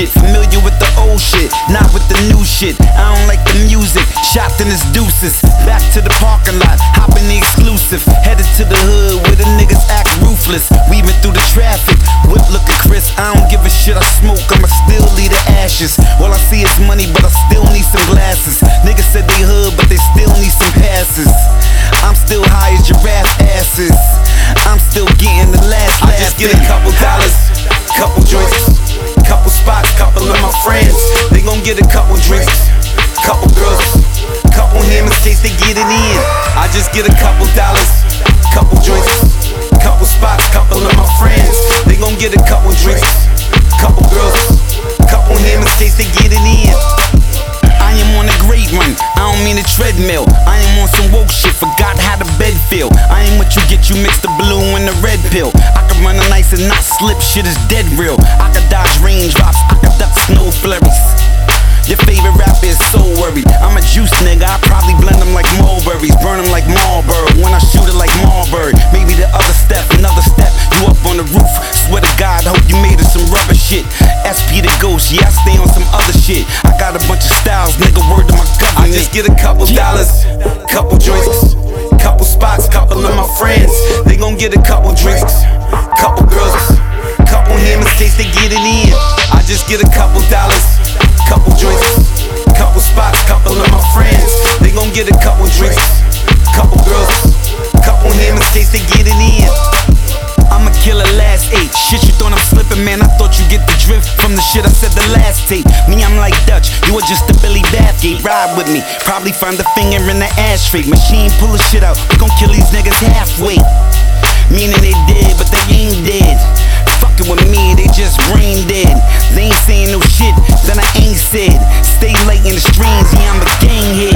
shit. Familiar with the old shit, not with the new shit. I don't like the music, shopped in his deuces. Back to the parking lot, hopping the exclusive. Headed to the hood where the niggas act ruthless. Weaving through the traffic, whip looking crisp. I don't give a shit, I smoke, I'ma still leave the ashes. All I see is money, but I still need some glasses. Niggas said they hood, but they still need some passes. I'm still high as giraffe asses. I'm still getting the last laugh. I just get a couple dollars, couple joints, couple spots, couple of my friends. They gon' get a couple drinks, couple girls, couple him in case they get it in. I just get a couple dollars, couple joints, couple spots, couple of my friends. They gon' get a couple drinks, couple girls, couple him in case they get it in. I am on a great run, I don't mean a treadmill. I am on some woke shit, forgot how the bed feel. I ain't what you get, you mix the blue and the red pill. I can run a nice and not slip, shit is dead real. I can dodge raindrops, I can duck snow flurries. Your favorite rapper is so worried. I'm a juice nigga, I probably blend them like mulberries. Burn them like Marlboro, when I shoot it like Marbury. Maybe the other step, another step, you up on the roof. Swear to God, hope you made it some rubber shit. SP the ghost, yeah, I stay on some other shit. I got a bunch of styles, nigga, word to my government. I just get a couple dollars, couple joints, couple spots, couple of my friends. They gon' get a couple drinks, couple girls, couple him in case they get it in. I just get a couple dollars, couple joints, couple spots, couple of my friends. They gon' get a couple drinks, couple girls, couple him in case they get it in. I'ma kill a last 8. Shit, you thought I'm slipping, man, I thought you get the drift from the shit I said the last tape. Me, I'm like Dutch, you are just a Billy Bathgate. Ride with me, probably find a finger in the ashtray. Machine pull the shit out, we gon' kill these niggas halfway. Meaning they dead, but they ain't dead. Fucking with me, they just brain dead. They ain't saying no shit that I ain't said. Stay late in the streams, yeah, I'm a gang head.